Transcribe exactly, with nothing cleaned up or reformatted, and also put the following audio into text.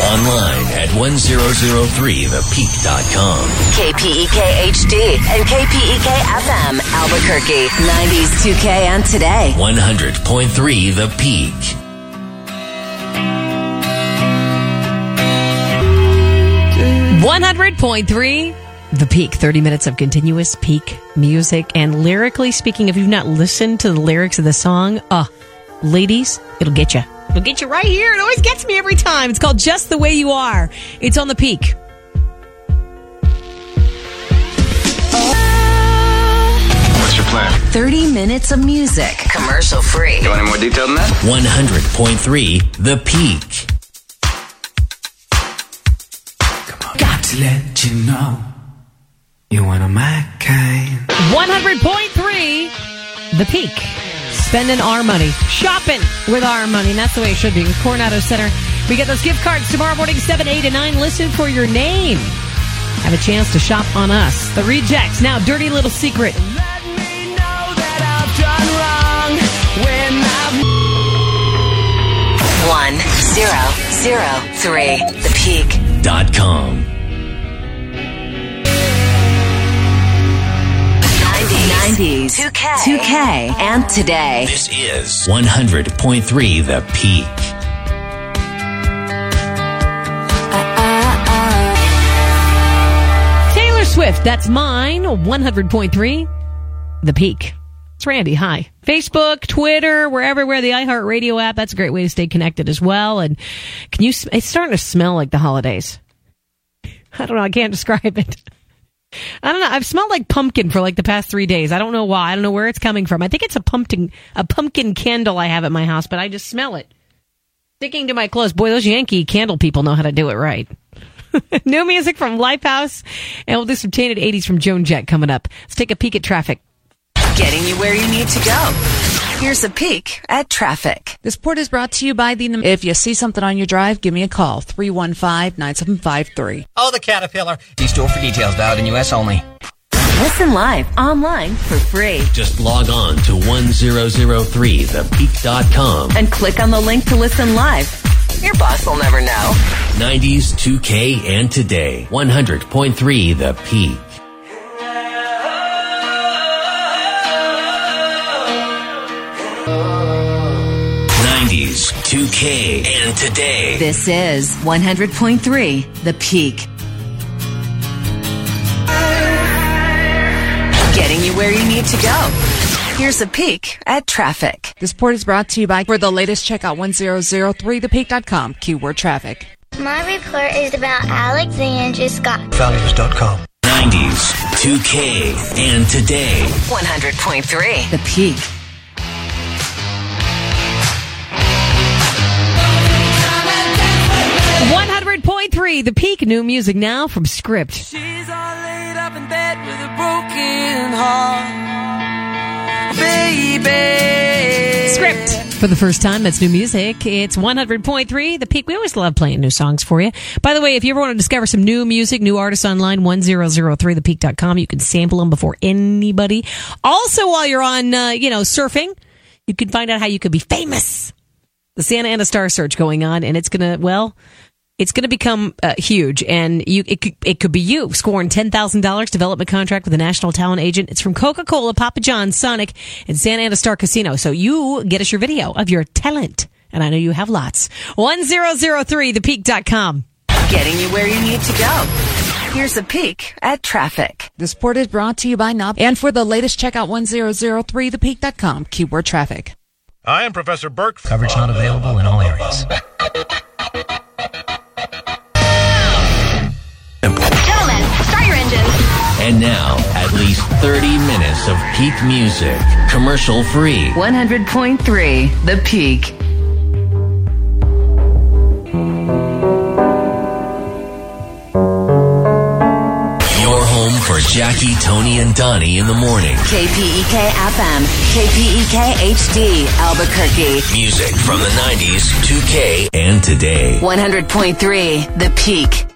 Online at ten oh three the peak dot com. K P E K H D and K P E K F M Albuquerque. nineties two K and today. one hundred point three The Peak. one hundred point three The Peak. thirty minutes of continuous peak music. And lyrically speaking, if you've not listened to the lyrics of the song, uh, ladies, it'll get you. It'll get you right here. It always gets me every time. It's called Just the Way You Are. It's on The Peak. What's your plan? thirty minutes of music. Commercial free. You want any more detail than that? one hundred point three The Peak. Got to let you know you're one of my kind. one hundred point three The Peak. Spending our money. Shopping with our money. And that's the way it should be. With Coronado Center. We get those gift cards tomorrow morning, seven, eight, and nine. Listen for your name. Have a chance to shop on us. The Rejects. Now, Dirty Little Secret. Let me know that I've done wrong when I've... One, zero, zero, three. The Peak. Dot com. nineties, two K, two K, and today. This is one hundred point three The Peak. Taylor Swift. That's mine. one hundred point three The Peak. It's Randy. Hi. Facebook, Twitter, we're everywhere. The iHeartRadio app. That's a great way to stay connected as well. And can you? It's starting to smell like the holidays. I don't know. I can't describe it. I don't know. I've smelled like pumpkin for like the past three days. I don't know why. I don't know where it's coming from. I think it's a pumpkin, a pumpkin candle I have at my house, but I just smell it sticking to my clothes. Boy, those Yankee candle people know how to do it right. New music from Lifehouse, and we'll do some tainted eighties from Joan Jett coming up. Let's take a peek at traffic. Getting you where you need to go. Here's a peek at traffic. This report is brought to you by the... If you see something on your drive, give me a call. three one five, nine seven five three. Oh, the Caterpillar. D-store for details. Valid in U S only. Listen live online for free. Just log on to ten oh three the peak dot com. And click on the link to listen live. Your boss will never know. nineties, two K, and today. one hundred point three The Peak. nineties, two K, and today. This is one hundred point three The Peak. Getting you where you need to go. Here's a peek at traffic. This report is brought to you by... For the latest, check out ten oh three the peak dot com. Keyword traffic. My report is about Alexandra Scott. Values dot com. nineties, two K, and today. one hundred point three The Peak. one hundred point three The Peak. New music now from Script. She's all laid up in bed with a broken heart, baby. Script. For the first time, that's new music. It's one hundred point three The Peak. We always love playing new songs for you. By the way, if you ever want to discover some new music, new artists online, ten oh three the peak dot com. You can sample them before anybody. Also, while you're on, uh, you know, surfing, you can find out how you could be famous. The Santa Ana Star Search going on, and it's going to, well... It's going to become uh, huge, and you it could, it could be you scoring ten thousand dollars development contract with a national talent agent. It's from Coca-Cola, Papa John's, Sonic, and Santa Ana Star Casino. So you get us your video of your talent, and I know you have lots. ten oh three the peak dot com. Getting you where you need to go. Here's a peek at traffic. This report is brought to you by Knob. And for the latest, check out ten oh three the peak dot com. Keyword traffic. I am Professor Burke. Coverage not available in all areas. Gentlemen, start your engines. And now, at least thirty minutes of peak music, commercial free. one hundred point three The Peak. Your home for Jackie, Tony, and Donnie in the morning. K P E K F M, K P E K H D, Albuquerque. Music from the nineties, two K, and today. one hundred point three The Peak.